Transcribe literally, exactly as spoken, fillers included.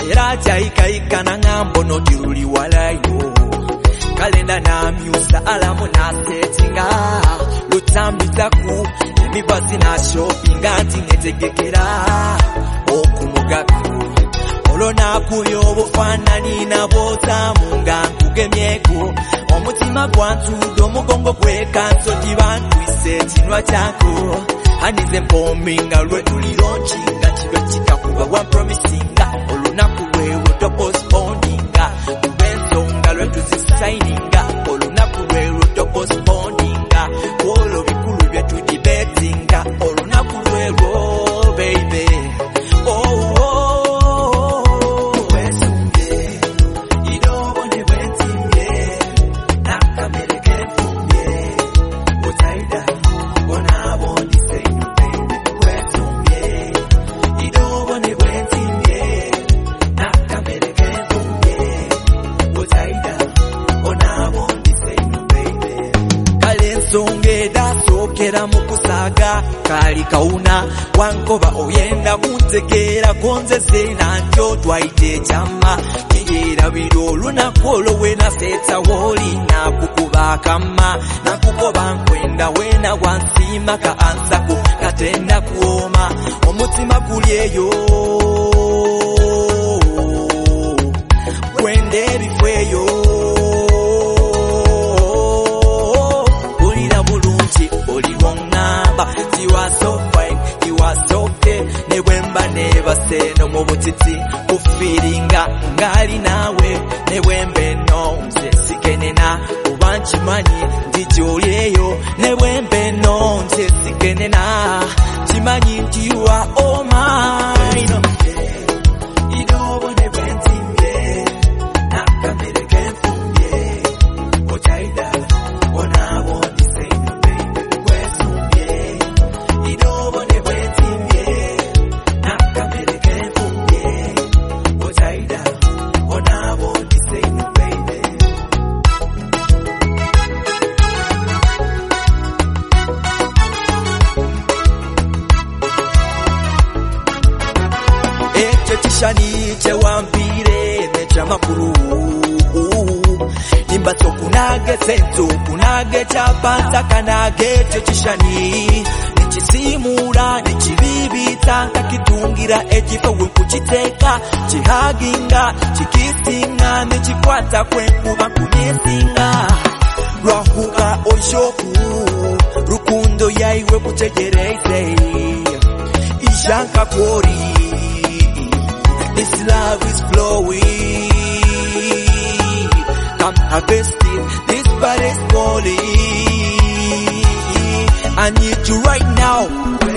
era chaika na ngambo notiruli walayo kalenda na myusa alamu na setinga lutambitaku emibazi na shoppinga ntegekera okumugaku olona kuyo bufanani na bota munga nkugemyeko omutima gwantudo omugongo gwekanso tibantwise kinwa kyako hanize mpominga lwetulironchinga kibe kikakuba wa promisinga olunaku lwewe topostponinga kubensonga lwetuzisaininga olunaku lwewe topostponinga kwolo bikulu byetudibetinga olunaku lwewe baby oh, oh, oh. Wesunge idobone bwentinge nakameleke mfunge otaida onaboni seinu baby wesunge idobone bwentinge nakameleke mfunge otaida onaboni seinu baby kalensonge dasokera mukusaga kali kauna wankoba oyenda kuntekera konze sena njo twaite chama kigera biro lunakolo wena setsa woli na kukuba kama na kukoba nkwenda wena wansima ka ansa ku katenda kuoma omutima kulieyo kwende bifweyo ulira bulungi oli wongamba tiwa so fine tiwa so gay nebwemba nebaseno mu butiti kufiringa ngali nawe nebwembe no nze sikenena ubanchimanyi ndijolyeyo nebwembe no nze sikenena chimanyi nti you are all mine idobone bwentinge nakameleke mfunge otaida onaboni seinu baby wesunge idobone bwentinge nakameleke mfunge otaida onaboni seinu baby ekyo kishani kyewampire nekyamakulu nimbatso kunage senzo kunage chapanta kanage ekyo kishani nikisimura nikibibita nkakitungira ekifo wekukiteka kihaginga kikisinga nikikwata kwenkuba kunyesinga lwahuka oshoku rukundo yaiwe kutegereze ishanka kori. This love is flowing. Come harvest it. This body's calling. I need you right now.